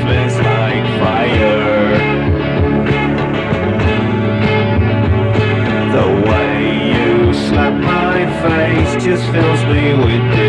smells like fire. The way you slap my face just fills me with